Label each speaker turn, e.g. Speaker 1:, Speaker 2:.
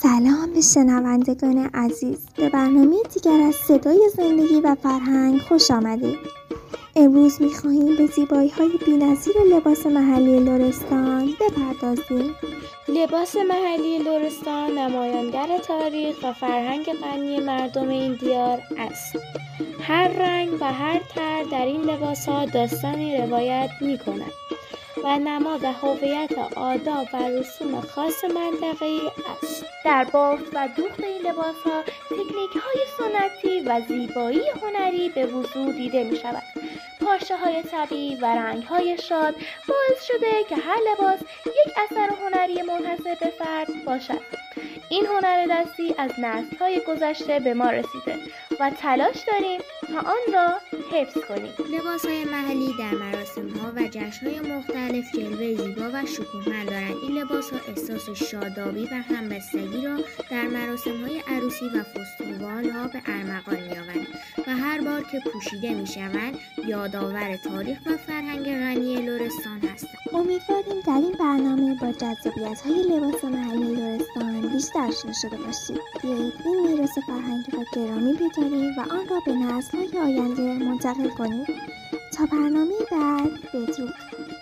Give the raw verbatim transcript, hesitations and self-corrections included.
Speaker 1: سلام به شنوندگان عزیز، به برنامه دیگر از صدای زندگی و فرهنگ خوش آمدید. امروز می‌خواهیم به زیبایی‌های بی‌نظیر لباس محلی لرستان بپردازیم.
Speaker 2: لباس محلی لرستان نمایانگر تاریخ و فرهنگ غنی مردم این دیار است. هر رنگ و هر طرح در این لباس‌ها داستانی روایت می‌کند و نماد هویت، آداب و رسوم خاص منطقه‌ای است. در بافت و دوخت این لباس‌ها تکنیک‌های سنتی و زیبایی هنری به وضوح دیده می‌شود. پارچه‌های طبیعی و رنگ‌های شاد باعث شده که هر لباس یک اثر هنری منحصر به فرد باشد. این هنر دستی از نسل‌های گذشته به ما رسیده و تلاش داریم تا آن را حفظ کنیم.
Speaker 3: لباس‌های محلی در مراسم‌ها و جشن‌های مختلف جلوه زیبا و شکوهمند دارند. این لباس‌ها احساس شادابی و همبستگی را در مراسم‌های عروسی و فستیوال‌ها به ارمغان می‌آورند و هر بار که پوشیده می‌شوند یادآور تاریخ و فرهنگ غنی لرستان هستند.
Speaker 1: امیدواریم در این برنامه با جذابیت‌های لباس محلی لرستان بیشتر آشنا شده باشید. بیایید این میراث فرهنگی را گرامی بداریم و آن را به نسل‌های آینده منتقل کنیم. تا برنامه بعد، بدرود.